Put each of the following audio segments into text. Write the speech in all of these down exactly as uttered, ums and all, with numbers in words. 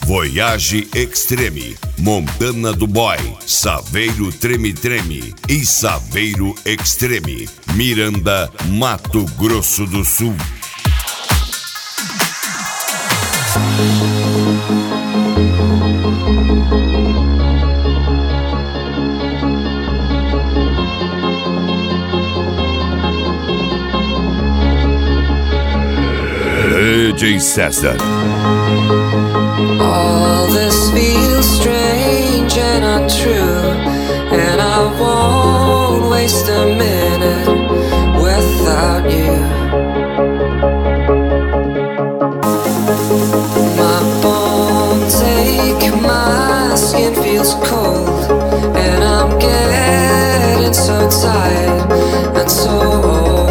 Voyage Extreme, Montana do Boy, Saveiro Treme Treme e Saveiro Extreme, Miranda, Mato Grosso do Sul. D J César. All this feels strange and untrue, and I won't waste a minute without you. My bones ache, my skin feels cold, and I'm getting so tired and so old.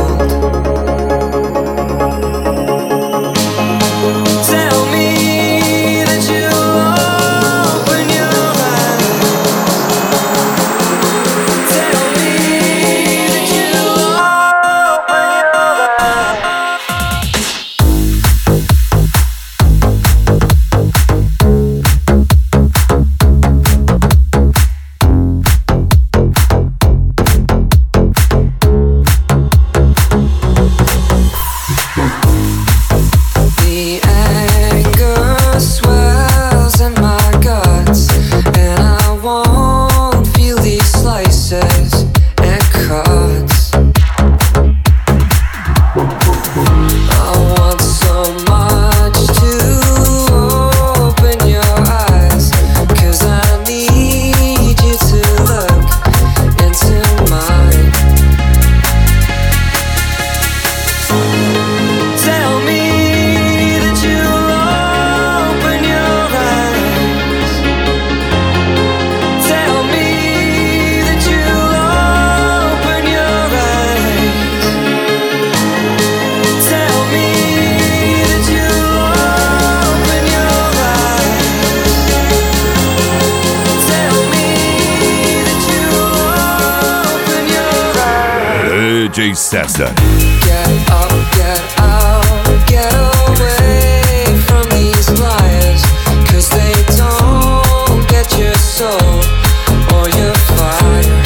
D J César. Get up, get out, get away from these liars, 'cause they don't get your soul or your fire.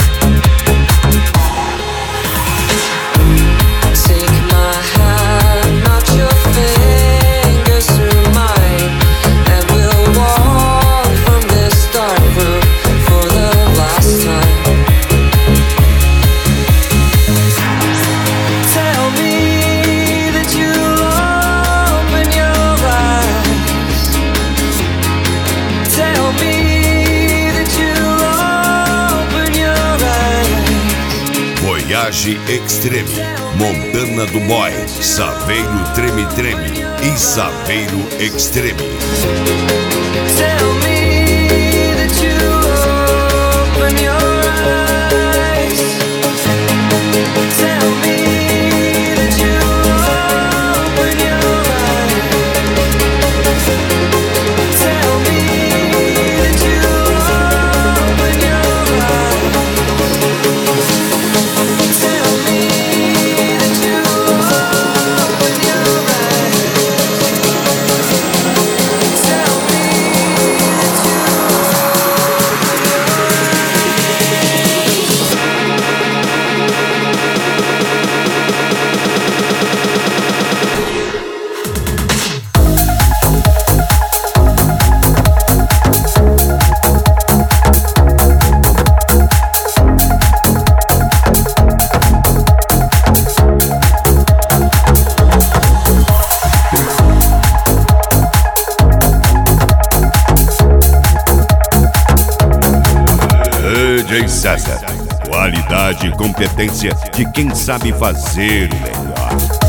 Take my hand, not your fingers through mine, and we'll walk from this dark room for the last time. Voyage Extreme, Montana do Boy, Saveiro Treme Treme e Saveiro Extreme. Tell me that you open your eyes. Tell me that you open your eyes. Tell me that you open your eyes. Tell me that you open your eyes. Tell me that you D J César. Qualidade e competência de quem sabe fazer o melhor.